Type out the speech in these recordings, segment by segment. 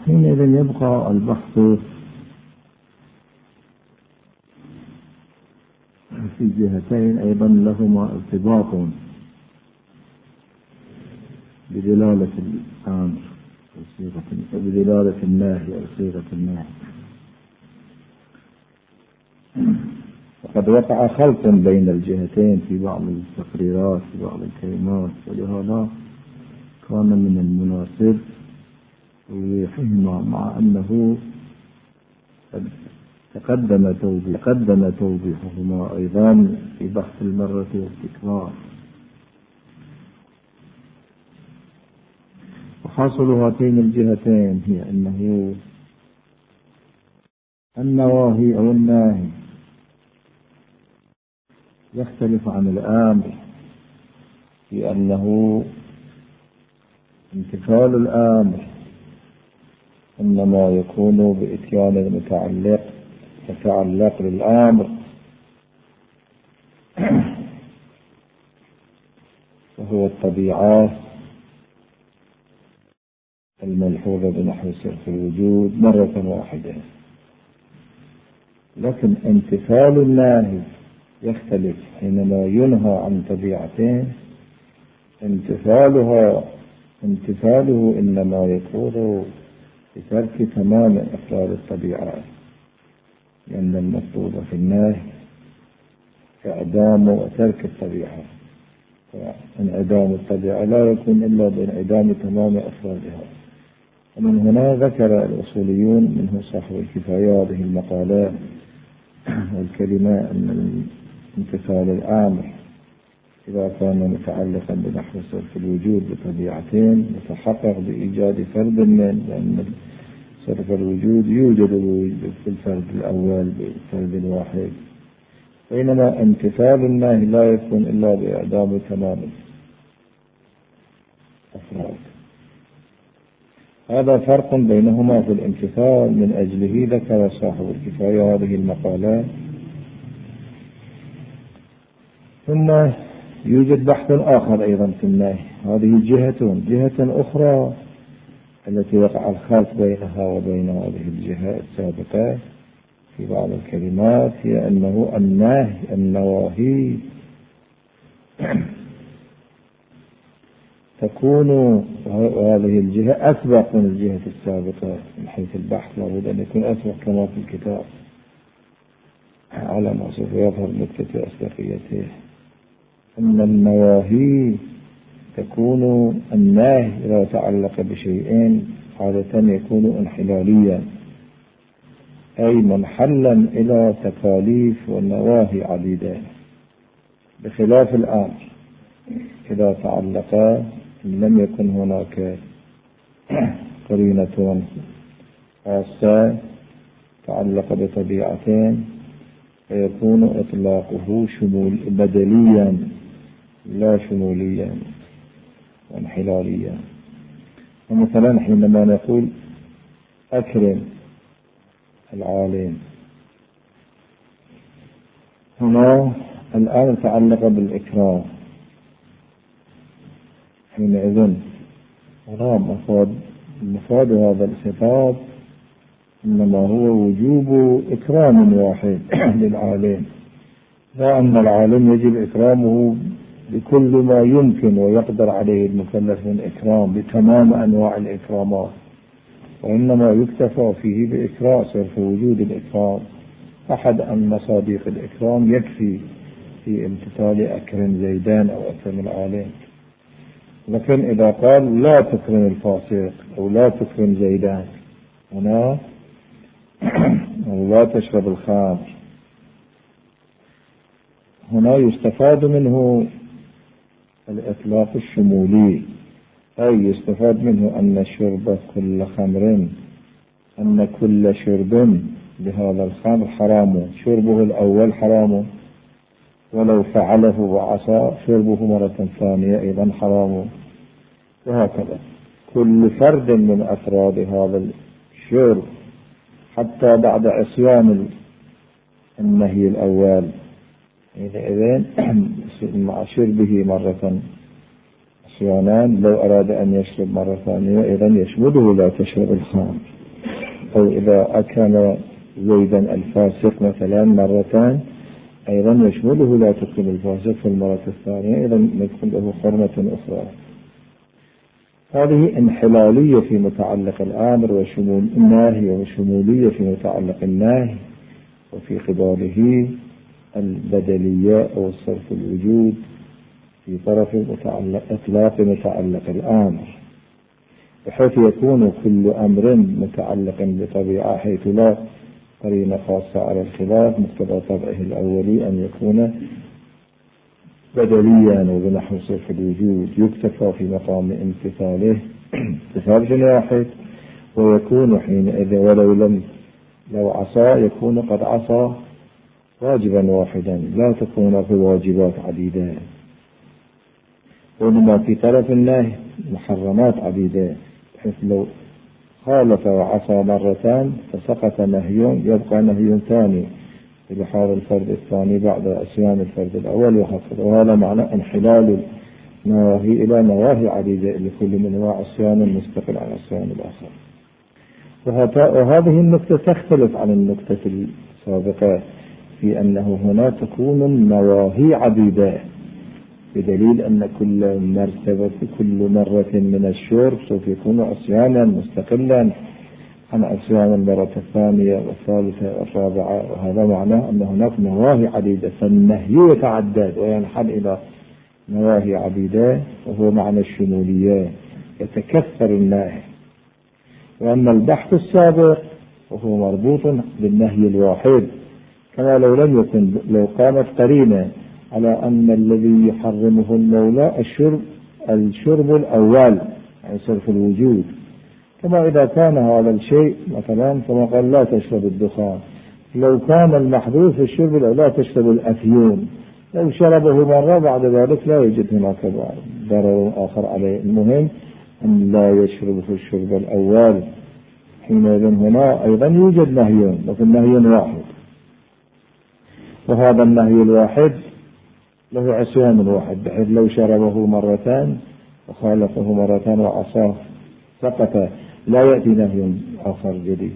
حينئذ يبقى البحث في جهتين أيضا لهما ارتباط بدلالة الأمر بدلالة النهي أو صيغة النهي. وقد وقع خلط بين الجهتين في بعض التقريرات في بعض الكلمات، ولهذا كان من المناسب توضيحهما، مع أنه تقدم توضيحهما أيضا في بحث المرة والتكرار. وحاصل هاتين الجهتين هي أنه النواهي أو الناهي يختلف عن الآمر في أنه امتثال الآمر إنما يكون بإتيان المتعلق للآمر، وهو الطبيعات الملحوظة بنحو صرف الوجود مرة واحدة. لكن امتثال الناهي يختلف، حينما ينهى عن طبيعتين امتثاله إنما يكون بترك تمام أفراد الطبيعات، لأن المطلوب في النهي إعدام وترك الطبيعة، فانعدام الطبيعة لا يكون إلا بانعدام تمام أفرادها. ومن هنا ذكر الأصوليون منه صاحب الكفاية هذه المقالات والكلمة أن امتثال الآمر إذا كان متعلقا بنحو صرف الوجود بطبيعتين يتحقق بإيجاد فرد من، لأن صرف الوجود يوجد في الفرد الأول بالفرد الواحد، بينما امتثال النهي لا يكون إلا بإعدام تمام الأفراد. هذا فرق بينهما في الامتثال، من أجله ذكر صاحب الكفاية هذه المقالات. ثم يوجد بحث آخر أيضا في النهي، هذه جهة أخرى التي وقع الخلط بينها وبين هذه الجهة السابقة في بعض الكلمات، هي أنه النواهي تكون، وهذه الجهة أسبق من الجهة السابقة من حيث البحث، لابد أن يكون أسبق كما في الكتاب على ما سوف يظهر نكتة أسبقيته. أن النواهي تكون النهي إذا تعلق بشيئين عادة يكون انحلاليا، أي منحلا إلى تكاليف والنواهي عديدة، بخلاف الآمر إذا تعلق لم يكن هناك قرينة خاصة تعلق بطبيعتين، فيكون إطلاقه بدليا لا شموليا وانحلاليا. ومثلا حينما نقول أكرم العالم، هنا الآن تعلق بالإكرام، حينئذ هنا مفاد هذا الخطاب إنما هو وجوب إكرام واحد للعالم، لا أن العالم يجب إكرامه بكل ما يمكن ويقدر عليه المكلف من إكرام بتمام أنواع الإكرامات، وإنما يكتفى فيه بإكرام صرف وجود الإكرام. أحد مصادق الإكرام يكفي في امتثال أكرم زيدان أو أكرم العالم. لكن إذا قال لا تكرم الفاسق أو لا تكرم زيدان هنا أو لا تشرب الخمر، هنا يستفاد منه الإطلاق الشمولي، أي يستفاد منه أن شرب كل خمر، أن كل شرب بهذا الخمر حرام، شربه الأول حرام، ولو فعله وعصى شربه مرة ثانية أيضا حرام، وهكذا كل فرد من أفراد هذا الشرب حتى بعد عصيان النهي الأول، إذن مع شربه مرة عصيانان لو أراد أن يشرب مرة ثانية إذا يشمله لا تشرب الخمر. أو إذا أكل زيدا الفاسق مثلا مرتان أيضا يشمله لا تدخل الفاسق في المرة الثانية، إذا ندخل له حرمة أخرى. هذه انحلالية في متعلق الأمر وشمول النهي، وشمولية في متعلق النهي، وفي قباله البدلية أو الصرف الوجود في طرف إطلاق متعلق الأمر، بحيث يكون كل أمر متعلق بطبيعة حيث لا قرينة خاصة على الخلاف مقتضى طبعه الأولي أن يكون بدليا وبنحو صرف الوجود يكتفى في مقام امتثاله امتثال واحد، ويكون حينئذ لو عصى يكون قد عصى واجبا واحدا لا تكون في واجبات عديدة، وإنما في طرف النهي محرمات عديدة، بحيث لو خالف وعصى مرتان فسقط نهي يبقى نهي ثاني بحال الفرد الثاني بعد عصيان الفرد الأول وهكذا. وهذا معنى انحلال النواهي إلى نواهي عديدة لكل من انواع عصيان مستقل عن عصيان الآخر. وهذه النقطة تختلف عن النقطة السابقة في أنه هنا تكون النواهي عديدة، بدليل أن كل مرة من الشرب سوف يكون عصيانا مستقلا عن عصيان المرة الثانية والثالثة والرابعة، وهذا معناه أن هناك نواهي عديدة، فالنهي يتعدد وينحل إلى نواهي عديدة، وهو معنى الشمولية يتكثر النهي. وأما البحث السابق وهو مربوط بالنهي الواحد، كما لو قامت قرينة على أن الذي يحرمه المولى الشرب الأول عن صرف الوجود، كما إذا كان هذا الشيء مثلا كما قال لا تشرب الدخان، لو كان المحذوف الشرب لا تشرب الأفيون، لو شربه مرة بعد ذلك لا يوجد هناك ضرر آخر عليه، المهم أن لا يشربه الشرب الأول. حينئذ هنا أيضا يوجد نهي، لكن نهي واحد، وهذا النهي الواحد له عصيان واحد، بحيث لو شربه مرتان وخالفه مرتان وعصاه سقط، لا يأتي نهي آخر جديد.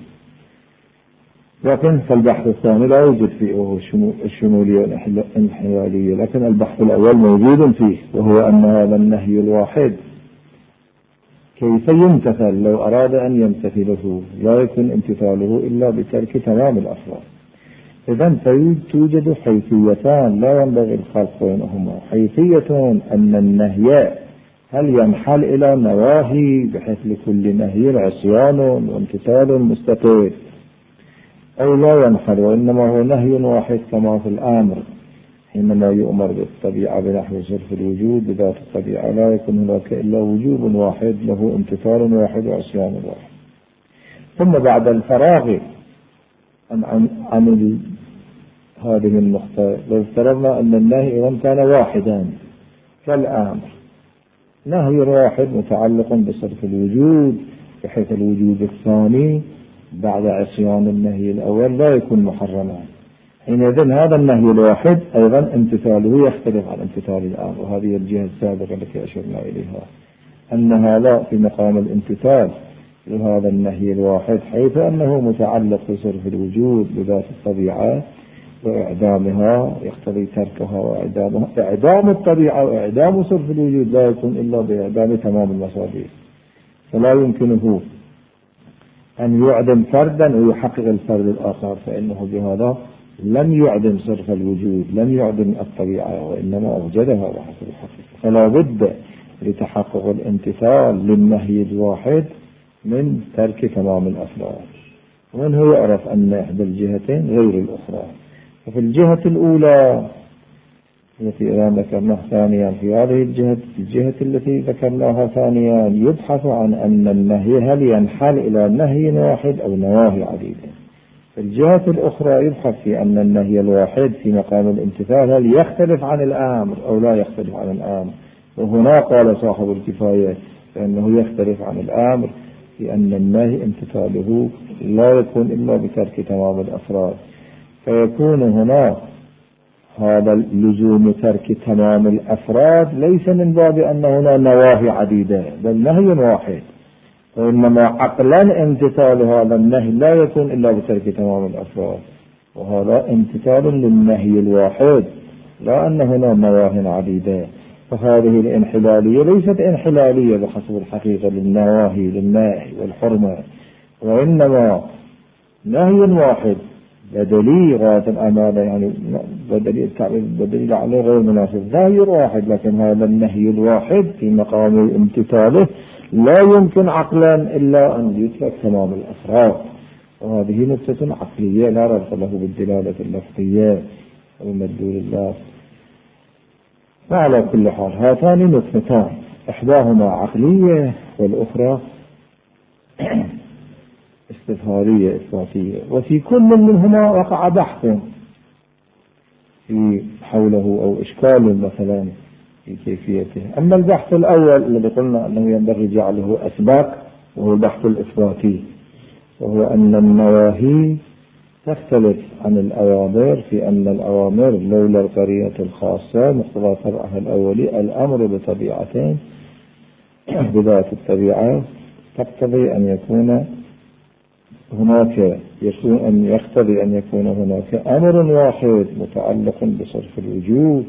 لكن فالبحث الثاني لا يوجد فيه الشمولية والانحلالية، لكن البحث الأول موجود فيه، وهو أن هذا النهي الواحد كيف يمتثل لو أراد أن يمتثله، لا يكون امتثاله إلا بترك تمام الأفراد. إذن توجد حيثيتان لا ينبغي الخلط بينهما، حيثية أن النهي هل ينحل إلى نواهي بحيث لكل نهي عصيان وامتثال مستقل، أو لا ينحل وإنما هو نهي واحد كما في الأمر حينما يؤمر بالطبيعة بنحو صرف الوجود بذات الطبيعة لا يكون هناك إلا وجوب واحد له امتثال واحد وعصيان واحد. ثم بعد الفراغ عن هذه النقطة لو افترضنا أن النهي إذن كان واحدا كالأمر، نهي واحد متعلق بصرف الوجود بحيث الوجود الثاني بعد عصيان النهي الأول لا يكون محرما، حينئذ هذا النهي الواحد أيضا امتثاله يختلف عن امتثال الآمر. وهذه الجهة السابقة التي أشرنا إليها أنها لا في مقام الامتثال لهذا النهي الواحد، حيث أنه متعلق بصرف الوجود بذات الطبيعة وإعدامها يقتضي تركها وإعدامها. إعدام الطبيعة وإعدام صرف الوجود لا يكون إلا بإعدام تمام المصادر، فلا يمكنه أن يعدم فردا ويحقق الفرد الآخر، فإنه بهذا لم يعدم صرف الوجود، لم يعدم الطبيعة، وإنما أوجدها وحسب الحقيقة. فلا بد لتحقق الامتثال للنهي الواحد من ترك تمام الأفراد، ومنه يعرف أن إحدى الجهتين غير الأخرى. ففي الجهة الأولى التي ذكرناها ثانيا، في هذه الجهة التي ذكرناها ثانيا يبحث عن أن النهي هل ينحل إلى نهي واحد أو نواهي عديدة. في الجهة الأخرى يبحث في أن النهي الواحد في مقام الامتثال هل يختلف عن الأمر أو لا يختلف عن الأمر، وهنا قال صاحب الكفاية فإنه يختلف عن الأمر في أن النهي امتثاله لا يكون إلا بترك تمام الأفراد، فيكون هنا هذا لزوم ترك تمام الأفراد ليس من باب أن هنا نواهي عديدة، بل نهي واحد، وإنما عقلا امتثال هذا النهي لا يكون إلا بترك تمام الأفراد، وهذا امتثال للنهي الواحد، لا أن هنا نواهي عديدة. فهذه الانحلالية ليست انحلالية بحسب الحقيقة للنواهي للنهي والحرمة، وإنما نهي واحد بدلي غاية الأمانة، يعني بدليل عليه غير مناسب، ظاهر واحد، لكن هذا النهي الواحد في مقام امتثاله لا يمكن عقلا إلا أن يترك تمام الأفراد، وهذه نقطة عقلية لا ربط له بالدلالة اللفظية والمدلول الله. وعلى كل حال هاتان نقطتان، إحداهما عقلية والأخرى استظهارية إثباتية، وفي كل منهما وقع بحث في حوله أو إشكال مثلا في كيفيته. أما البحث الأول الذي قلنا أنه ينبغي جعله أسباق، وهو البحث الإثباتي، وهو أن النواهي تختلف عن الأوامر في أن الأوامر لولا القرينة الخاصة مقتضى فرعها الأولي الأمر بطبيعتين بذات الطبيعة تقتضي أن يكون هناك يقتضي أن يكون هناك أمر واحد متعلق بصرف الوجود،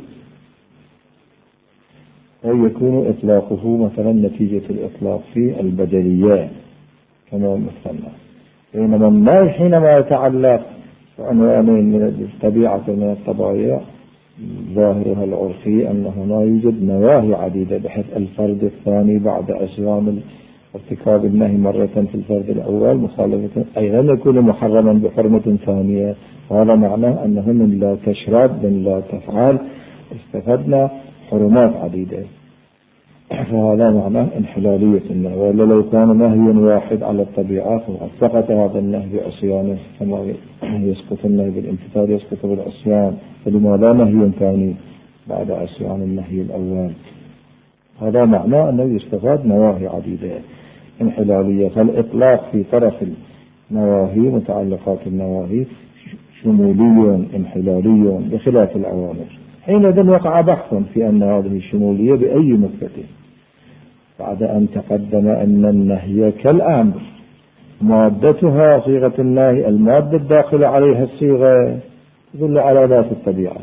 ويكون إطلاقه مثلا نتيجة الإطلاق في البدليات كما مثلنا. بينما النهي حينما يتعلق بعنوانين من الطبيعة من الطبائع ظاهرها العرفي أن هنا يوجد نواهي عديدة، بحيث الفرد الثاني بعد عصيان ارتكاب النهي مرة في الفرد الأول مخالفة أيضا يكون محرما بحرمة ثانية، وهذا معناه أنه من لا تشرب من لا تفعل استفدنا حرمات عديدة، فهذا معناه انحلالية النهي. ولا لو كان نهي واحد على الطبيعة سقط هذا النهي بعصيانه، كما يسقط النهي بالامتثال يسقط بالعصيان، فلماذا نهي ثاني بعد عصيان النهي الأول؟ هذا معناه أنه يستفاد نواهي عديدة انحلالية. فالإطلاق في طرف النواهي متعلقات النواهي شمولي انحلالي بخلاف الأوامر. حينئذ وقع بحث في أن هذه الشمولية بأي نقطة، بعد أن تقدم أن النهي كالأمر مادتها صيغة النهي، المادة الداخلة عليها الصيغة تدل على ذات الطبيعة،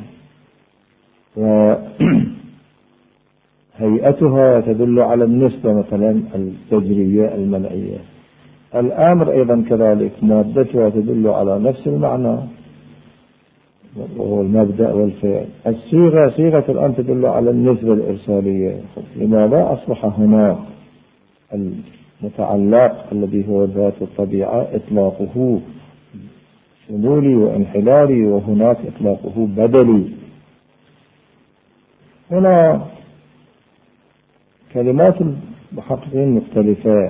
وهيئتها تدل على النسبة مثلا التجرية المنعية. الأمر أيضا كذلك مادتها تدل على نفس المعنى وهو المبدأ والفعل. الصيغة صيغة الآن تدل على النسبة الإرسالية. لماذا أصبح هنا المتعلق الذي هو ذات الطبيعة إطلاقه شمولي وانحلالي، وهناك إطلاقه بدلي؟ هنا كلمات المحققين مختلفة،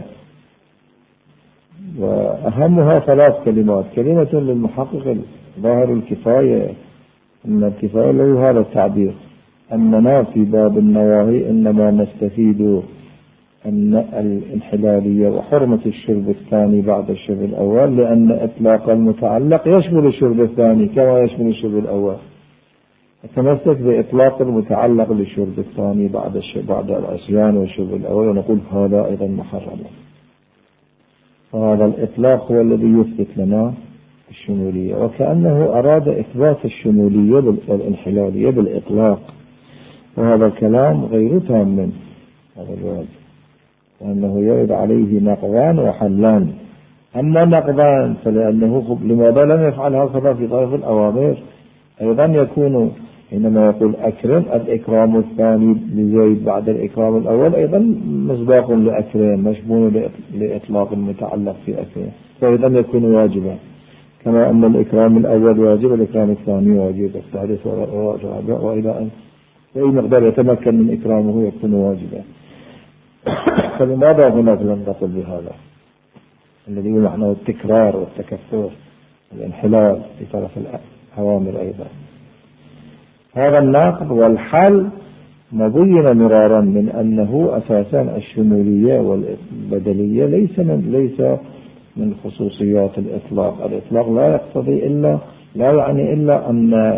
وأهمها 3 كلمات. كلمة للمحقق ظاهر الكفاية، أن الكفاية له هذا التعبير، أننا في باب النواهي إنما نستفيد أن الانحلالية وحرمة الشرب الثاني بعد الشرب الأول، لأن إطلاق المتعلق يشمل الشرب الثاني كما يشمل الشرب الأول، نتمسك بإطلاق المتعلق للشرب الثاني بعد العصيان والشرب الأول، ونقول هذا أيضا محرم. فهذا الإطلاق هو الذي يثبت لنا الشمولية، وكأنه أراد إثبات الشمولية والانحلالية بالإطلاق، وهذا الكلام غير تام من هذا الواجب، لأنه يرد عليه نقضان وحلان. أما نقضان فلأنه لماذا لم يفعل هكذا في طرف الأوامر؟ أيضا يكون حينما يقول أكرم الإكرام الثاني لزيد بعد الإكرام الأول أيضا مصداق لأكرم مشمول لإطلاق المتعلق في أكرم، فأيضا يكون واجبا، كما أن الإكرام الأول واجب الإكرام الثاني واجب الثالث والرابع وإلى أن أي مقدار يتمكن من إكرامه يكون واجبا. فلماذا هنا لم نقل بهذا الذي هو معناه التكرار والتكثر والانحلال في طرف الأوامر؟ أيضا هذا الناقض والحل مبين مرارا من أنه أساسا الشمولية والبدلية ليس من خصوصيات الإطلاق. الإطلاق لا يقتضي إلا لا يعني إلا أن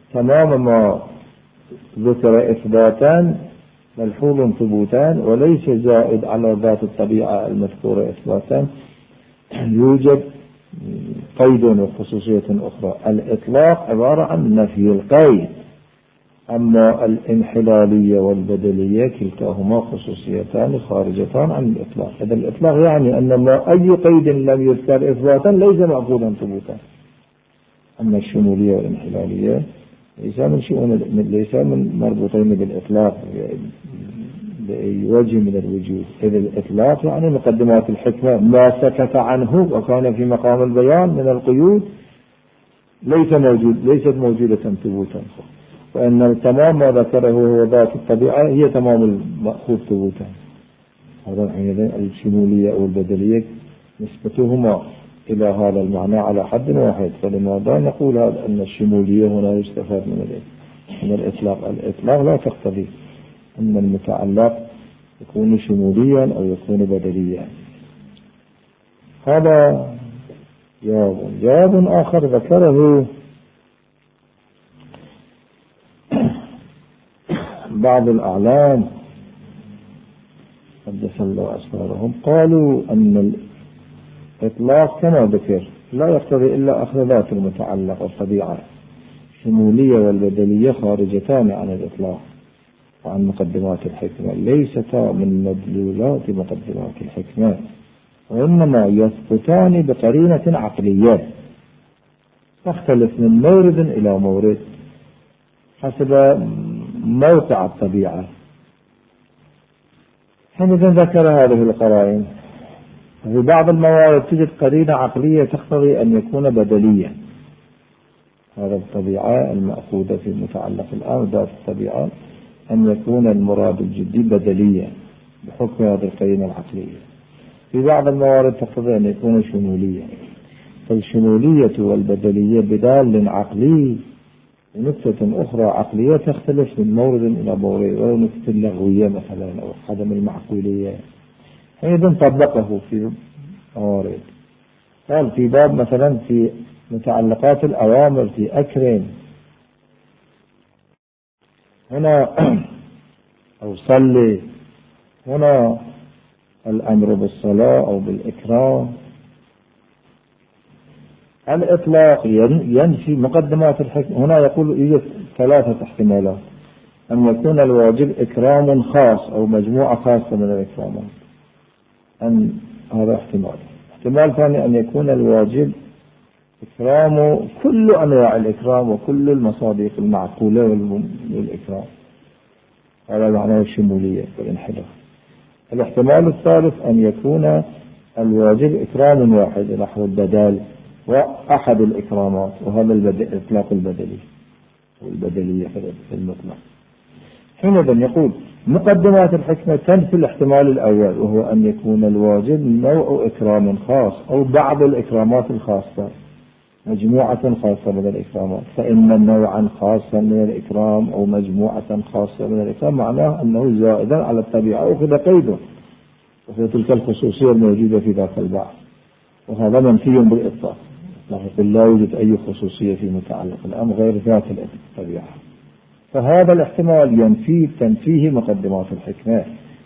تمام ما ذكر إثباتان ملحوظ ثبوتان، وليس زائد على ذات الطبيعة المذكورة إثباتان، يوجد قيد وخصوصية أخرى. الإطلاق عبارة عن نفي القيد، أما الانحلالية والبدلية كلتاهما خصوصيتان خارجتان عن الإطلاق. هذا الإطلاق يعني أن ما أي قيد لم يذكر إثباتا ليس مأخوذا ثبوتا. أما الشمولية والانحلالية ليس من مربوطين بالإطلاق بأي وجه من الوجوه. إذا الإطلاق يعني مقدمات الحكمة ما سكت عنه وكان في مقام البيان من القيود ليست موجودة ثبوتا، وأن التمام ما ذكره هو ذات الطبيعة هي تمام المأخوذ ثبوتا. هذا حينئذ الشمولية أو البدلية نسبتهما إلى هذا المعنى على حد واحد. فلماذا نقول أن الشمولية هنا يستفاد من الإطلاق؟ الإطلاق لا تقتضي أن المتعلق يكون شموليا أو يكون بدليا. هذا جواب آخر ذكره بعض الأعلام قدس الله أسرارهم، قالوا أن الإطلاق كما ذكر لا يقتضي إلا أخذ ذات المتعلق والطبيعة. الشمولية والبدلية خارجتان عن الإطلاق وعن مقدمات الحكمة، ليستا من مدلولات مقدمات الحكمة، وإنما يثبتان بقرينة عقلية تختلف من مورد إلى مورد حسب موقع الطبيعة. حينئذ ذكر هذه القرائن. في بعض الموارد تجد قرينة عقلية تقتضي أن يكون بدليا. هذا الطبيعة المأخوذة في المتعلق الآن ذات الطبيعة أن يكون المراد الجدي بدليا بحكم هذه القرينة العقلية. في بعض الموارد تقتضي أن يكون شموليا. فالشمولية والبدلية بدال عقلي ونكتة أخرى عقلية تختلف من مورد إلى مورد، أو نكتة لغوية مثلا أو عدم المعقولية. أيضا طبقه في موارد. قال في باب مثلا في متعلقات الأوامر في أكرم هنا أو صلي، هنا الأمر بالصلاة أو بالإكرام. الإطلاق ينفي مقدمات الحكم. هنا يقول يوجد ثلاثة احتمالات: أن يكون الواجب إكرام خاص أو مجموعة خاصة من الإكرامات، هذا احتمال ثاني أن يكون الواجب إكرام كل أنواع الإكرام وكل المصادق المعقولة للإكرام، هذا معناه الشمولية والانحلاف. الاحتمال الثالث أن يكون الواجب إكرام واحد نحو البدال وأحد الإكرامات، وهذا الإطلاق البدلي والبدلية في المطلق. حينئذ يقول مقدمات الحكمة تنفي الاحتمال الأول، وهو أن يكون الواجب نوع إكرام خاص أو بعض الإكرامات الخاصة، مجموعة خاصة من الإكرامات. فإن نوعا خاصا من الإكرام أو مجموعة خاصة من الإكرام معناه أنه زائدا على الطبيعة أخذ قيده، وفي تلك الخصوصية الموجودة في ذاك البعض، وهذا منفي بالإطلاق. لا يوجد أي خصوصية في متعلق الأمر غير ذات الطبيعة. فهذا الاحتمال تنفيه مقدمات الحكمة،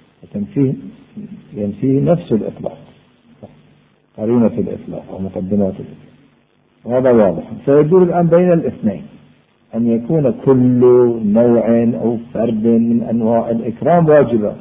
ينفيه نفس الإطلاق، قرينة الإطلاق ومقدمات الإطلاق، وهذا واضح. فيدور الآن بين الاثنين: أن يكون كل نوع أو فرد من أنواع الإكرام واجبة،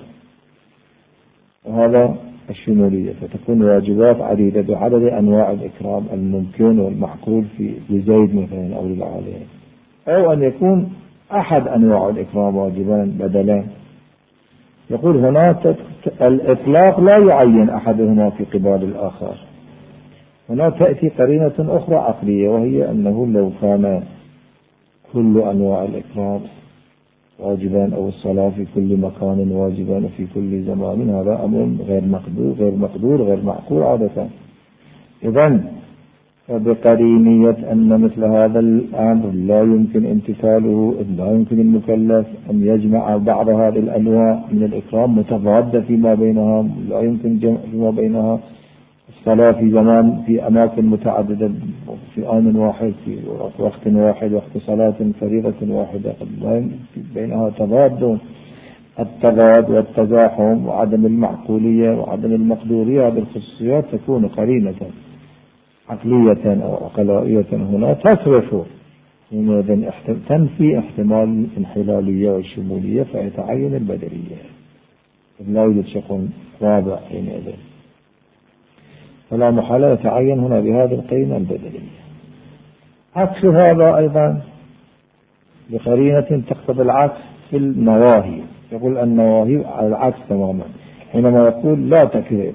وهذا الشمولية، فتكون واجبات عديدة بعدد أنواع الإكرام الممكن والمعقول في لزيد مثلا أو للعالين، أو أن يكون أحد أنواع الإكرام واجبان بدلا. يقول هنا الإطلاق لا يعين أحدهما في قبال الآخر. هنا تأتي قرينة أخرى عقلية، وهي أنه لو كان كل أنواع الإكرام واجبان أو الصلاة في كل مكان واجبان في كل زمان، هذا أمر غير معقول عادة. إذن فبقرينية أن مثل هذا الأمر لا يمكن امتثاله، لا يمكن المكلف أن يجمع بعض هذه الأنواع من الإكرام متضادة فيما بينها، لا يمكن جمع فيما بينها. الصلاة في زمان في أماكن متعددة في في آن واحد في وقت واحد، وقت صلاة فريضة واحدة، بينها تضاد. التضاد والتزاحم وعدم المعقولية وعدم المقدورية، هذه الخصوصيات تكون قرينة عقلية أو عقلائية هنا تصرف تنفي احتمال الانحلالية والشمولية، فيتعين البدلية، لا يوجد شيء رابع حينئذ، فلا محالة يتعين هنا بهذه القرينة البدلية. عكس هذا أيضا بقرينة تقتضي العكس في النواهي، يقول النواهي على العكس تماما، حينما يقول لا تكذب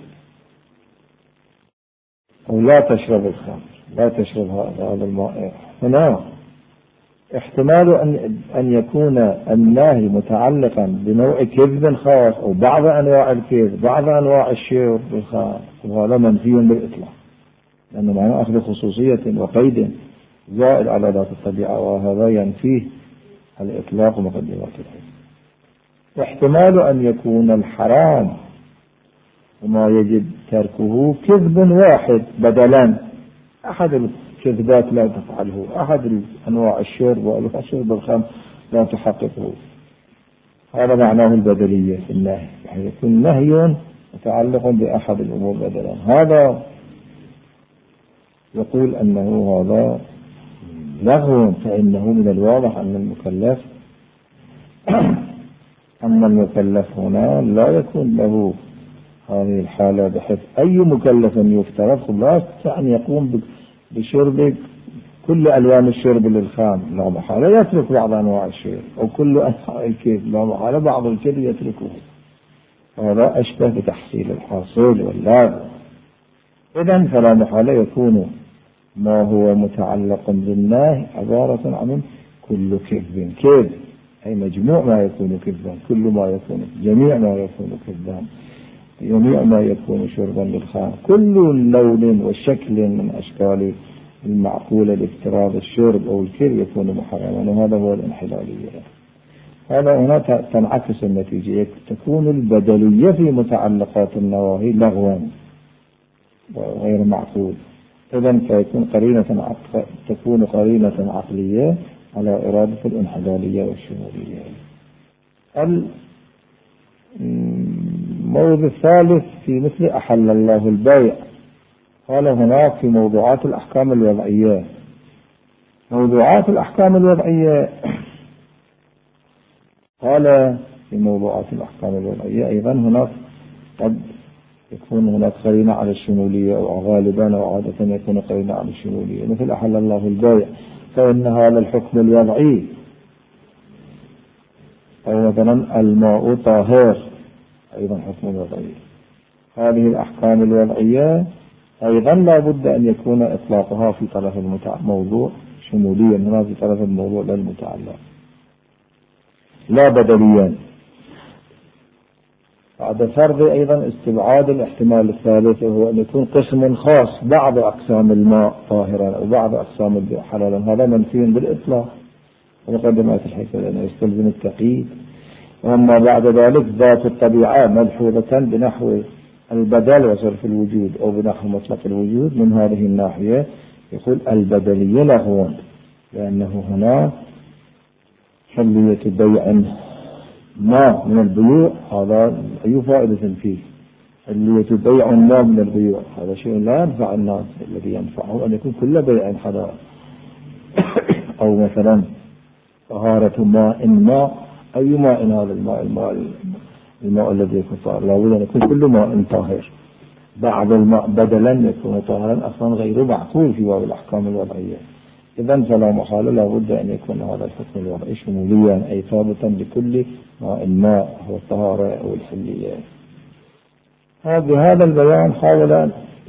أو لا تشرب الخمر، لا تشرب هذا الماء، هنا احتمال أن يكون النهي متعلقا بنوع كذب خاص أو بعض أنواع الكذب، بعض أنواع الشرب الخاص، وهذا منفي بالإطلاق، لأنه معنى أخذ خصوصية وقيد زائد على ذات الطبيعة، وهذا ينفيه الإطلاق ومقدمات الحكم. واحتمال أن يكون الحرام وما يجب تركه كذب واحد بدلا، أحد الكذبات لا تفعله، أحد أنواع الشرب والشرب الخمر لا تحققه، هذا معناه البدلية في النهي، يعني يكون نهي متعلق بأحد الأمور بدلا. هذا يقول أنه هذا لغو، فإنه من الواضح أن المكلف هنا لا يكون له هذه الحالة، بحيث أي مكلف يفترض لا يستطيع أن يقوم بشرب كل ألوان الشرب للخام، لا محالة يترك بعض أنواع الشرب، أو كل أنواع الكذب لا محالة بعض الكذب يتركه، هذا أشبه بتحصيل الحاصل واللازم. إذن فلا محالة يكون ما هو متعلق بالنهي عبارة عن كل كذب، كذب أي مجموع ما يكون كذبا، كل ما يكون، جميع ما يكون كذبا، جميع ما يكون شربا للخام، كل لون وشكل من أشكال المعقولة لافتراض الشرب أو الكذب يكون محرما، وهذا هو الانحلالية. هذا هنا تنعكس النتيجة، تكون البدلية في متعلقات النواهي لغوا وغير معقول. إذن تكون قرينة عقلية على إرادة الانحلالية والشمولية. الموضوع الثالث في مثل أحل الله البيع، قال هناك في موضوعات الأحكام الوضعية، موضوعات الأحكام الوضعية قال في موضوعات الأحكام الوضعية أيضا هناك قد يكون هناك قرينة على الشمولية، أو غالبا أو عادة يكون قرينة على الشمولية، مثل أحل الله البيع فإن هذا الحكم الوضعي، أو مثلا الماء طاهر أيضا حكم وضعي. هذه الأحكام الوضعية أيضا لا بد أن يكون إطلاقها في طرف الموضوع شموليا، هنا في طرف الموضوع لا المتعلق، لا بدليا. بعد فرض أيضا استبعاد الاحتمال الثالث، وهو أن يكون قسم خاص بعض أقسام الماء طاهرا أو بعض أقسام البيع حلالا، هذا منفي بالإطلاق ومقدمات الحكمة، لأنه يستلزم التقييد. وأما بعد ذلك ذات الطبيعة ملحوظة بنحو البدل وصرف الوجود أو بنحو مطلق الوجود، من هذه الناحية يقول البدلية لغو، لأنه هنا حلية بيع ما من البيوع، هذا أي فائدة فيه؟ حلية بيع ما من البيوع هذا شيء لا ينفع الناس، الذي ينفعه أن يكون كل بيع حلال. أو مثلا طهارة ماء أي ماء، هذا الماء الذي يكون طاهر لا بد أن يكون كل ماء طاهر، بعض الماء بدلا يكون طاهرا أصلا غير معقول في باب الأحكام الوضعية. إذن فلا محالة لا بد أن يكون هذا الحكم الوضعي شموليا، أي ثابتا لكل الماء هو الطهارة أو الحلية. بهذا البيان حاول أن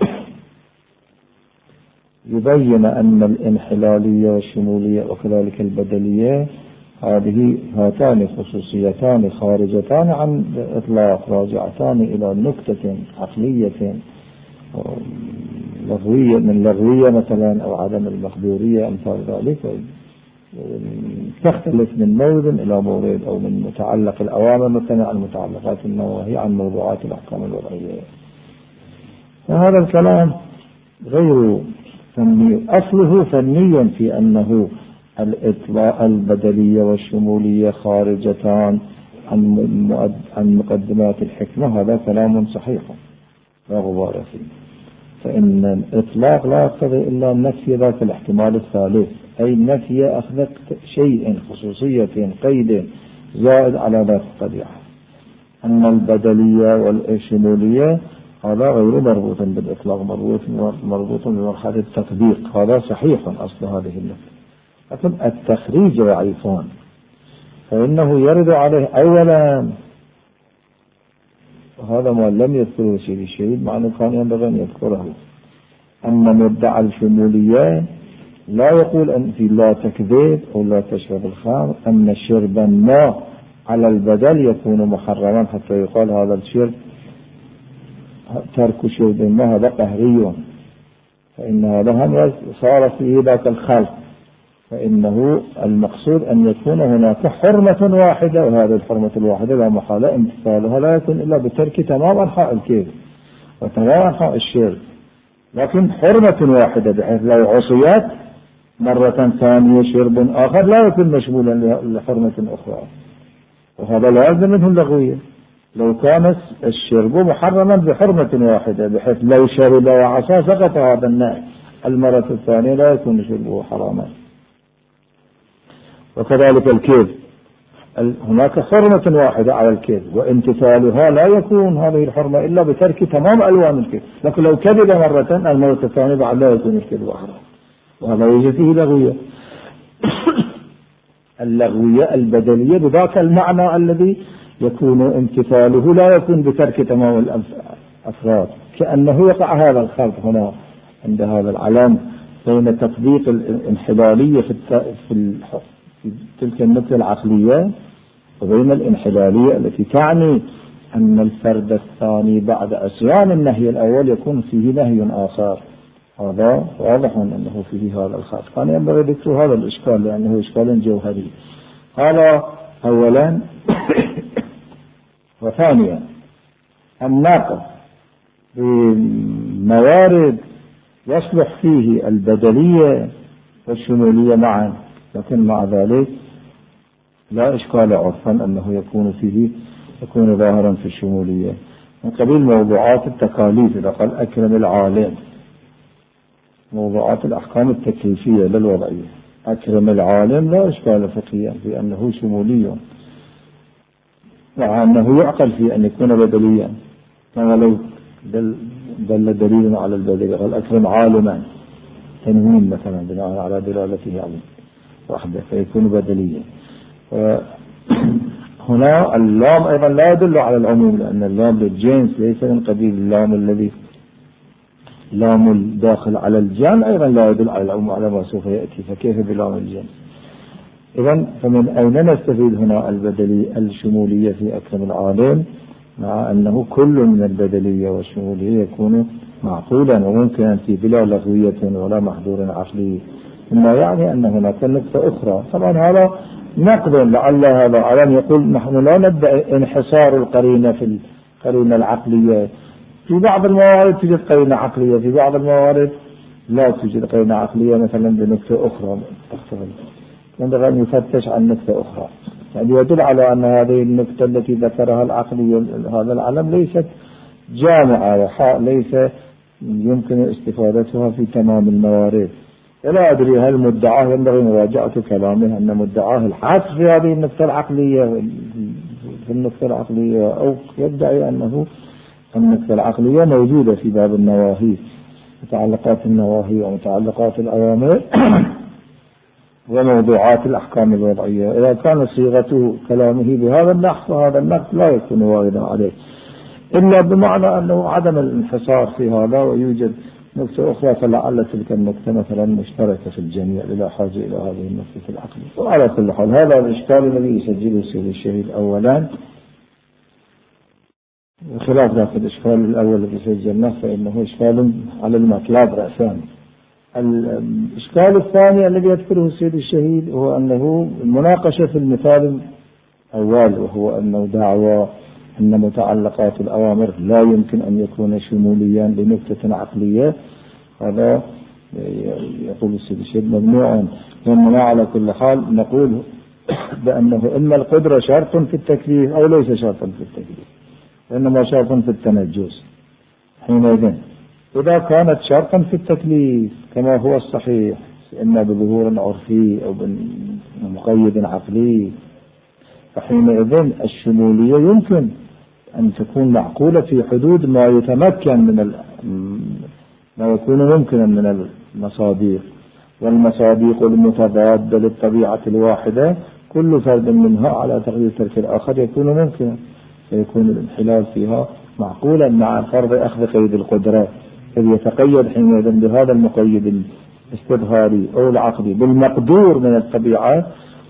يبين أن الانحلالية والشمولية وكذلك البدلية هاتان خصوصيتان خارجتان عن الإطلاق، راجعتان إلى نكتة عقلية لغوية، من لغوية مثلا أو عدم المقدورية أمثال ذلك، تختلف من مورد إلى مورد، أو من متعلق الأوامر مثلا عن متعلقات النواهي عن موضوعات الأحكام الوضعية. وهذا الكلام غير فني، أصله فني في أنه الإطلاق البدلية والشمولية خارجتان عن مقدمات الحكمة. هذا كلام صحيح لا غبار فيه، فإن الإطلاق لا يقتضي إلا نفي ذات الاحتمال الثالث، أي نفي أخذ شيء خصوصية قيد زائد على ذات الطبيعة. أما البدلية والشمولية هذا غير مربوط بالإطلاق، مربوط بمرحلة التطبيق. هذا صحيح أصل هذه النفي، لكن التخريج ضعيفان، فإنه يرد عليه أولا، وهذا ما لم يذكره سيدي الشهيد مع أنه كان ينبغي أن يذكره، أن مدعى الشمولية لا يقول أن في لا تكذب أو لا تشرب الخمر، أن شرب الماء على البدل يكون محرما حتى يقال هذا الشرب ترك شرب الماء هذا قهري، فإن هذا صار فيه ذاك الخلق، فإنه المقصود أن يكون هناك حرمة واحدة، وهذه الحرمة الواحدة لا محالة امتثالها لا يكون إلا بترك تمام أنحاء الكيد وتمام أنحاء الشرب، لكن حرمة واحدة بحيث لو عصيت مرة ثانية شرب آخر لا يكون مشمولا لحرمة أخرى، وهذا لا يلزم منه اللغوية. لو كان الشرب محرما بحرمة واحدة بحيث لو شرب وعصى سقط هذا النهي، المرة الثانية لا يكون شربه حراما. وكذلك الكذب، هناك حرمة واحدة على الكذب وامتثالها لا يكون هذه الحرمة إلا بترك تمام ألوان الكذب، لكن لو كذب مرة المرة الثانية بعد لا يكون الكذب حرام، وهذا يوجد فيه لغوية. اللغوية البدلية بذاك المعنى الذي يكون امتثاله لا يكون بترك تمام الأفراد، كأنه يقع هذا الخلط هنا عند هذا العلم بين تطبيق الانحلالية في تلك النكتة العقلية وبين الانحلالية التي تعني أن الفرد الثاني بعد عصيان النهي الأول يكون فيه نهي آخر. هذا واضح أنه فيه هذا الخلط، كان ينبغي ذكر هذا الإشكال لأنه إشكال جوهري. قال أولا وثانيا الناقض بموارد يصلح فيه البدلية والشمولية معا، لكن مع ذلك لا إشكال عرفا أنه يكون ظاهرا في الشمولية، من قبيل موضوعات التكاليف. إذا قال أكرم العالم، موضوعات الأحكام التكليفية للوضعية، أكرم العالم لا إشكال فقهيا في أنه شمولي، مع أنه يعقل في أن يكون بدليا، كما لو دل دليل على البدلية، قال أكرم عالما تنوين مثلا بناء على دلالته عليه وحده فيكون بدليا. هنا اللام أيضا لا يدل على العموم، لأن اللام للجنس ليس من قبيل اللام الذي لام الداخل على الجان، أيضا لا يدل على العموم على ما سوف يأتي، فكيف بلام الجنس؟ إذن فمن أين نستفيد هنا البدلية الشمولية في أكرم العالم، مع أنه كل من البدلية والشمولية يكون معقولا وممكن في بلا لغوية ولا محظور عقلي، مما يعني أن هناك نقطة أخرى. طبعا هذا نقد، لعل هذا علم يقول نحن لا نبدأ انحصار القرينة في القرينة العقلية، في بعض الموارد توجد قرينة عقلية، في بعض الموارد لا توجد قرينة عقلية، مثلا بنقطة أخرى تختلف، ينبغي أن يفتش عن نقطة أخرى، يعني يدل على أن هذه النقطة التي ذكرها العقلية هذا العلم ليست جامعة، ليس يمكن استفادتها في تمام الموارد. ولا أدري هل مدعاه ينبغي مراجعة كلامه أن مدعاه الحاصل في هذه النقطة العقلية في النقطة العقلية، أو يدعي أنه النقطة العقلية موجودة في باب النواهي، متعلقات النواهي ومتعلقات الأوامر وموضوعات الأحكام الوضعية. إذا كان صيغة كلامه بهذا النحو فهذا النقد لا يكون واردا عليه، إلا بمعنى أنه عدم الانحصار في هذا ويوجد نقطة أخرى، فلعل تلك النقطة مثلا مشتركة في الجميع بلا حاجة إلى هذه النقطة العقلية. وعلى كل حال هذا الإشكال الذي يسجله سيد الشهيد أولا، خلاف ذاك الإشكال الأول الذي سجلناه فإنه إشكال على المطلب رأسان. الإشكال الثاني الذي يذكره السيد الشهيد هو أنه المناقشة في المثال الأول، وهو أنه دعوى أن متعلقات الأوامر لا يمكن أن يكون شموليا لنقطة عقلية. هذا يقول السيد الشيخ ممنوع، وإنما على كل حال نقول بأنه إما القدرة شرط في التكليف أو ليس شرطا في التكليف، وإنما شرط في التنجس. حينئذ إذا كانت شرطا في التكليف كما هو الصحيح، إما بظهور عرفي أو بمقيد عقلي، فحينئذ الشمولية يمكن أن تكون معقولة في حدود ما يتمكن من ما يكون ممكنا من المصاديق. والمصاديق المتضادة للطبيعة الواحدة كل فرد منها على تقدير ترك الآخر يكون ممكنا، فيكون الانحلال فيها معقولا مع فرض أخذ قيد القدرة، إذ يتقيد حينئذ بهذا المقيد الاستظهاري أو العقدي بالمقدور من الطبيعة.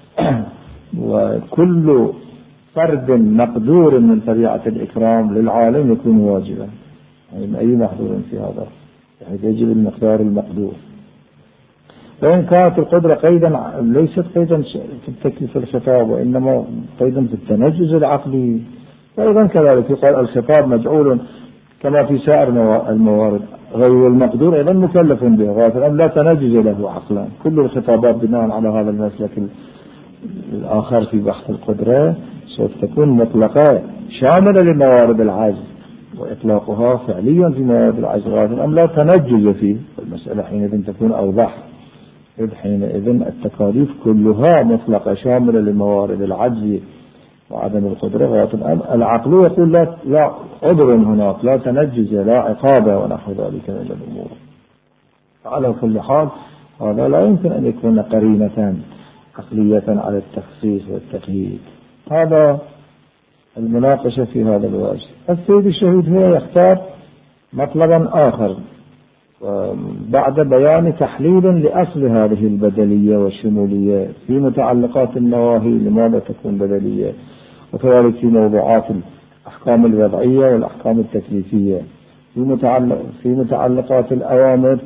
وكل فرد مقدور من طبيعة الإكرام للعالم يكون واجبا، يعني أي محظور في هذا، بحيث يجب المقدار المقدور. وإن كانت القدرة قيدا ليست قيدا في التكليف الخطاب، وإنما قيدا في التنجز العقلي. وأيضا كذلك يقال الخطاب مجعول كما في سائر الموارد، غير المقدور أيضا مكلف به، غافلا لا تنجز له عقلا. كل الخطابات بناء على هذا المسلك الآخر في بحث القدرة سوف تكون مطلقة شاملة لموارد العجز، وإطلاقها فعليا في موارد العجز غافلا لا تنجز فيه. المسألة حينئذ تكون أوضح، إذ حينئذ التكاليف كلها مطلقة شاملة لموارد العجز وعدم القدرة غافلا. العقل يقول لا عذر هناك، لا تنجز، لا عقابة ونحو ذلك من الأمور. على كل حال هذا لا يمكن أن يكون قرينة عقلية على التخصيص والتقييد. هذا المناقشة في هذا الواجب. السيد الشهيد هو يختار مطلبا آخر بعد بيان تحليل لأصل هذه البدلية والشمولية في متعلقات النواهي لماذا تكون بدلية، وكذلك في موضوعات الأحكام الوضعية والأحكام التكليفية. في متعلقات الأوامر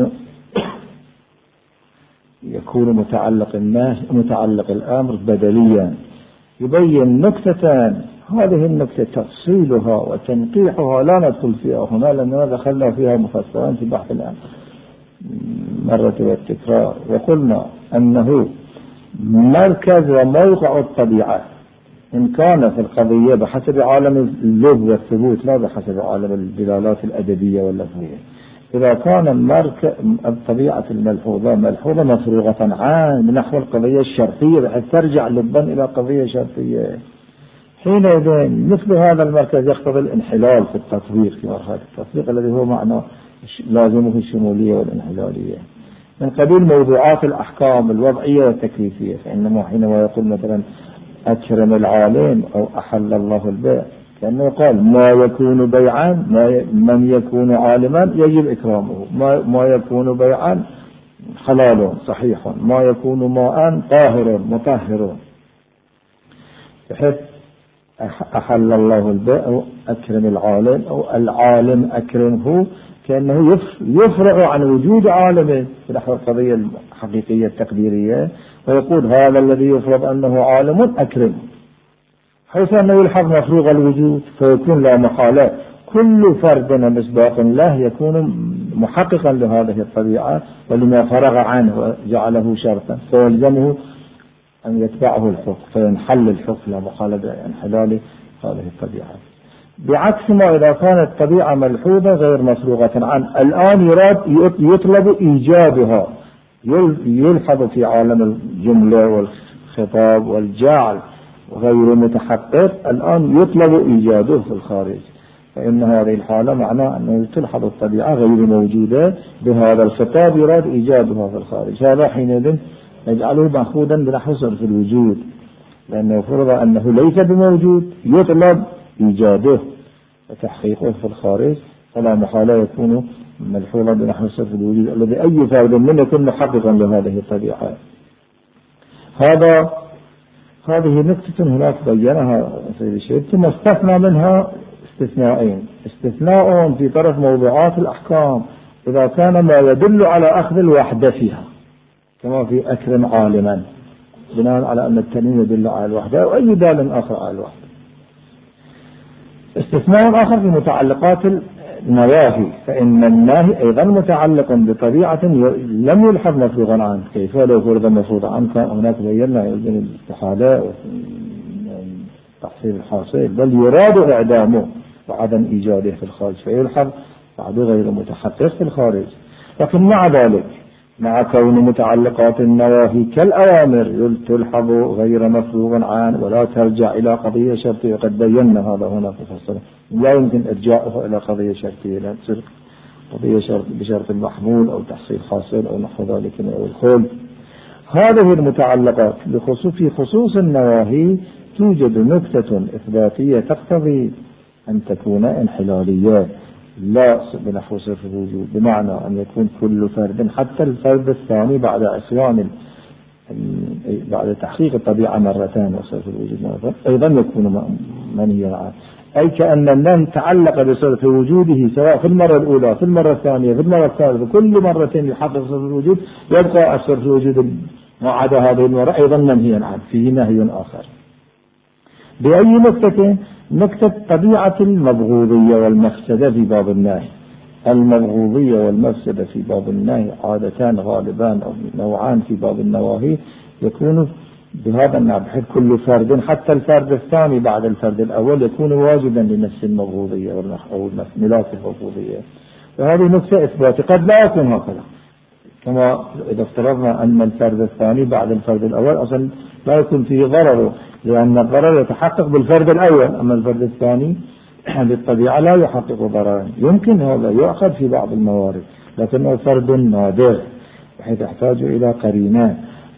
يكون متعلق الأمر بدليا. يبين نكتتان، هذه النكتة تفصيلها وتنقيحها لا ندخل فيها هنا لأننا دخلنا فيها مفصلا في بحث الأمر مرة والتكرار. وقلنا أنه مركز وموقع الطبيعة إن كان في القضية بحسب عالم اللب والثبوت لا بحسب عالم الدلالات الأدبية واللفظية. إذا كان الطبيعة الملحوظة مفروغة عن نحو القضية الشرطية بحيث ترجع لبا إلى قضية شرطية، حينئذ مثل هذا المركز يقتضي الانحلال في التطبيق، في مرحلة التطبيق الذي هو معنى لازمه الشمولية والانحلالية من قبيل موضوعات الأحكام الوضعية والتكليفية. فإنما حينما يقول مثلا أكرم العالم أو أحل الله البيع، كأنه قال ما يكون بيعا، من يكون عالما يجب إكرامه، ما يكون بيعا حلال صحيح، ما يكون ماء طاهر مطهر. بحيث أحل الله البيع أو أكرم العالم أو العالم أكرمه، كأنه يفرع عن وجود عالم في نحو القضية الحقيقية التقديرية، ويقول هذا الذي يفرض أنه عالم أكرم، حيث أنه يلحظ مفروغ الوجود، فيكون لا محالة كل فرد مسباق له يكون محققا لهذه الطبيعة ولما فرغ عنه وجعله شرطا، فيلزمه أن يتبعه الحكم، فينحل الحكم لا محالة بانحلال هذه الطبيعة. بعكس ما إذا كانت الطبيعة ملحوظة غير مفروغة عنه، الآن يطلب إيجابها، يلحظ في عالم الجملة والخطاب والجعل غير متحقق، الآن يطلب إيجاده في الخارج. فإن هذه الحالة معناه أنه تلحظ الطبيعة غير موجودة بهذا الخطاب، يراد إيجادها في الخارج. هذا حينئذ نجعله مأخوذا بنحو صرف الوجود، لأنه فرض أنه ليس بموجود، يطلب إيجاده وتحقيقه في الخارج، فلا محالة يكون ملحوظا بنحو صرف الوجود الذي أي فرد منه يكون محققا لهذه الطبيعة. هذه نقطة هناك بينها سيد الشيخ، ثم استثنى منها استثناءين. استثناء في طرف موضوعات الأحكام إذا كان ما يدل على أخذ الوحدة فيها، كما في أكرم عالما، بناء على أن التنوين يدل على الوحدة وأي دال آخر على الوحدة. استثناء آخر في متعلقات نواهي فإن الناهي أيضا متعلق بطبيعة لم يلحظ مفروضا عنه. كيف لو فرض مفروض عنه كان هناك بينا يلزم الاستحالة والتحصيل الحاصل، بل يراد إعدامه وعدم إيجاده في الخارج فيلحظ بعده غير متحقق في الخارج. لكن مع ذلك مع كون متعلقات النواهي كالأوامر تلحظ غير مفروغ عنه ولا ترجع إلى قضية شرطية، وقد بينا هذا هنا في فصل لا يمكن إرجاعه إلى قضية شرطية، لا تصير قضية شرط بشرط المحمول أو تحصيل حاصل أو نحو ذلك أو الخلد. هذه المتعلقات في خصوص النواهي توجد نكتة إثباتية تقتضي أن تكون انحلالية لا بنحو صرف الوجود، بمعنى أن يكون كل فرد حتى الفرد الثاني بعد عصيان بعد تحقيق الطبيعة مرتين وصرف الوجود مرتين أيضا يكون منهيا عنه، أي كأن النهي تعلق بصرف وجوده سواء في المرة الأولى في المرة الثانية في المرة الثالثة كل مرتين يحقق صرف الوجود يبقى صرف الوجود ما عدا هذه المرة أيضا منهيا عنه، فيه نهي آخر. بأي نكتة؟ نكتة طبيعة المبغوضية والمفسدة في باب النهي. المبغوضية والمفسدة في باب النهي عادتان غالبان أو نوعان في باب النواهي يكون بهذا النوع، بحيث كل فرد حتى الفرد الثاني بعد الفرد الأول يكون واجبا لنفس المبغوضية أو ملاك المبغوضية. وهذه نكتة إثباتية قد لا يكون هكذا، كما إذا افترضنا أن الفرد الثاني بعد الفرد الأول أصلا لا يكون فيه ضرر، لأن الضرر يتحقق بالفرد الأول، أما الفرد الثاني بالطبيعة لا يحقق ضررا. يمكن هذا يؤخذ في بعض الموارد لكنه فرد نادر بحيث يحتاج إلى قرينة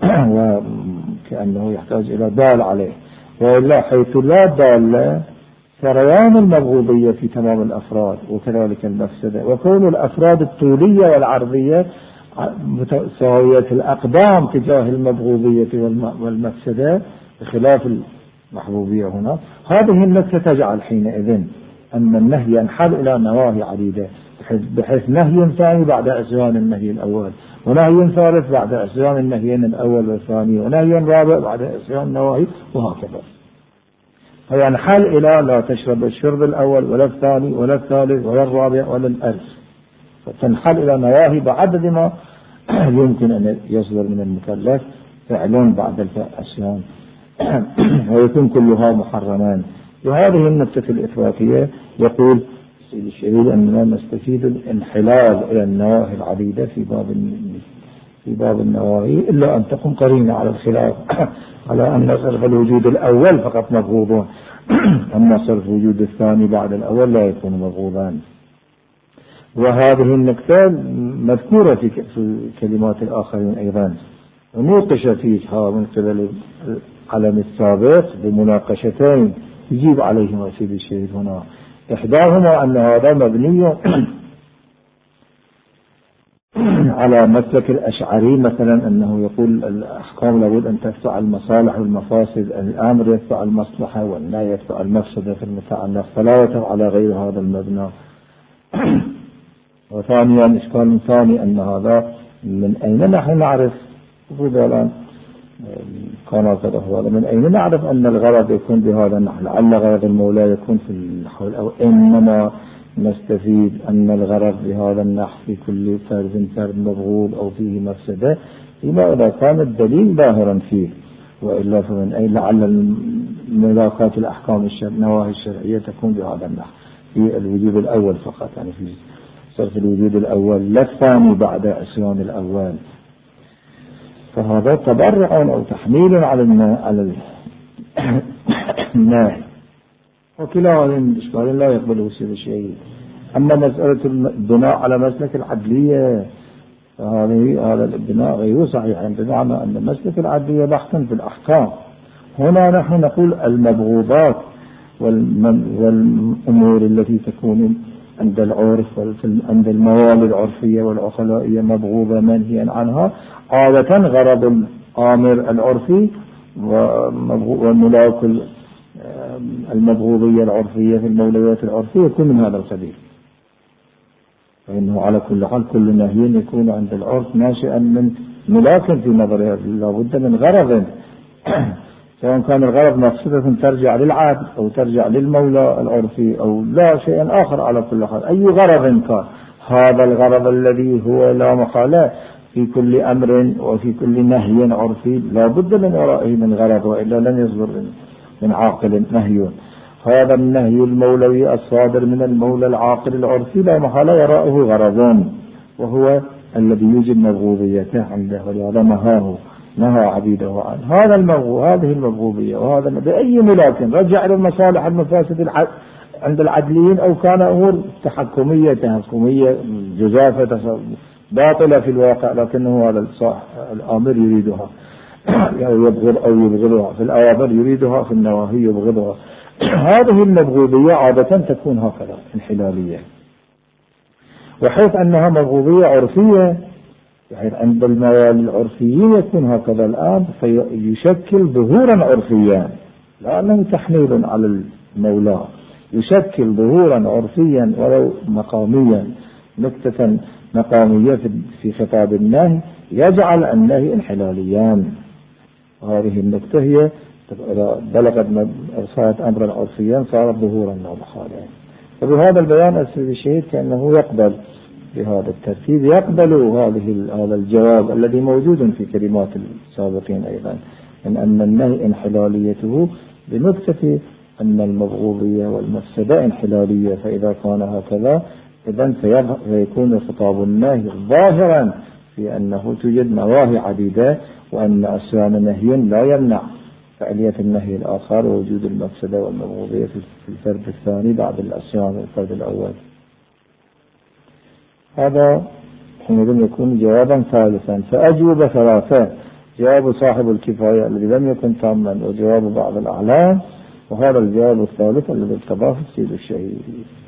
وكأنه يحتاج إلى دال عليه، وإلا حيث لا دال سريان المبغوضية في تمام الأفراد وكذلك المفسدة، وكون الأفراد الطولية والعرضية متساوية الأقدام تجاه المبغوضية والمفسدة بخلاف المحبوبية هنا. هذه النكتة تجعل حينئذ أن النهي ينحل إلى نواهي عديدة، بحيث نهي ثاني بعد عصيان النهي الأول، ونهي ثالث بعد عصيان النهيين الأول والثاني، ونهي رابع بعد عصيان النواهي، وهكذا. فينحل إلى لا تشرب الشرب الأول ولا الثاني ولا الثالث ولا الرابع ولا الألف، فتنحل إلى نواهي بعدد ما يمكن أن يصدر من المكلف فعلون بعد العصيان ويكون كلها محرمان. وهذه النكتة الإثباتية يقول سيد الشهيد أننا نستفيد الانحلال إلى النواهي العديدة في باب النواهي، إلا أن تقوم قرينة على الخلاف على أن صرف الوجود الأول فقط مبغوضون، أما صرف الوجود الثاني بعد الأول لا يكون مبغوضان. وهذه النكتة مذكورة في كلمات الآخرين أيضا، ونوقش فيها من قبل العلم السابق بمناقشتين يجيب عليهما سيد الشهيد هنا. إحداهما أن هذا مبني على مسلك الأشعري مثلا، أنه يقول الأحكام لابد أن تدفع المصالح والمفاسد، الأمر يدفع المصلحة والنهي يدفع المفسدة في المتعلق، فلا يدفع على غير هذا المبنى. وثانيا إشكال ثاني أن هذا من أين نحن نعرف فضلا كان هذا من أين نعرف أن الغرض يكون بهذا النحو؟ لعل غرض المولى يكون في النحو أو إنما نستفيد أن الغرض بهذا النحو في كل فرد مبغوض أو فيه مفسدة، إلا إذا كان الدليل ظاهرا فيه، وإلا فمن أين لعل ملاقات الأحكام النواهي الشرعية تكون بهذا النحو في الوجود الأول فقط، يعني في صرف الوجود الأول لا الثاني بعد عصيان الأول. فهذا تبرع أو تحميل على النهي، وكلا هذه الإشكال لا يقبله سيد شيء. أما مسألة البناء على مسلك العدلية هذا البناء غير صحيح، بمعنى أن مسلك العدلية بحث في الأحكام. هنا نحن نقول المبغوضات والأمور التي تكون عند العرف عند الموالد العرفية والعقلائية مبغوضة منهيا عنها، عادة غرض الآمر العرفي والملاك المبغوضية العرفية في المولويات العرفية يكون من هذا القبيل. فإنه على كل حال كل نهي يكون عند العرف ناشئا من ملاك في نظره، لا بد من غرض سواء كان الغرض مقصودة ترجع للعبد أو ترجع للمولى العرفي أو لا شيء آخر. على كل حال أي غرض كان، هذا الغرض الذي هو لا محالة في كل أمر وفي كل نهي عرفي لا بد من ورائه من غرض، وإلا لن يصدر من عاقل نهي. هذا النهي المولوي الصادر من المولى العاقل العرفي لا محالة وراءه غرض، وهو الذي يوجب مبغوضيته عنده، ولهذا نهى عبيده عنه. هذا هذه المبغوضية، وهذا بأي ملاك رجع إلى المصالح المفاسد عند العدليين، أو كان أمور تحكمية جزافة باطلة في الواقع، لكنه هذا الآمر يريدها أو يبغضها، في الأوامر يريدها، في النواهي يبغضها. هذه المبغوضية عادة تكون هكذا انحلالية، وحيث أنها مبغوضية عرفية يعني عند الموالي العرفيين يكون هكذا الآن، فيشكل ظهورا عرفيا، لأنه تحميل على المولى، يشكل ظهورا عرفيا ولو مقاميا، نكتة مقامية في خطاب النهي يجعل النهي انحلاليا. وهذه النكتة هي بلغت صارت أمرا عرفيا، صارت ظهورا لا محالة. فبهذا البيان السيد الشهيد كأنه يقبل بهذا الترتيب، يقبل هذا الجواب الذي موجود في كلمات السابقين أيضا، أن النهي انحلاليته بنكتة أن المبغوضية والمفسدة انحلالية. فإذا كان هكذا إذن فيكون خطاب النهي ظاهرا في أنه توجد نواهي عديدة، وأن أسيان نهي لا يمنع فعلية النهي الآخر، ووجود المفسدة والمبغوضية في الفرد الثاني بعد الأسيان الفرد الأول. هذا حينئذ يكون جوابا ثالثا. فأجوبة ثلاثة: جواب صاحب الكفاية الذي لم يكن تاما، وجواب بعض الأعلام، وهذا الجواب الثالث الذي ارتضاه السيد الشهيد.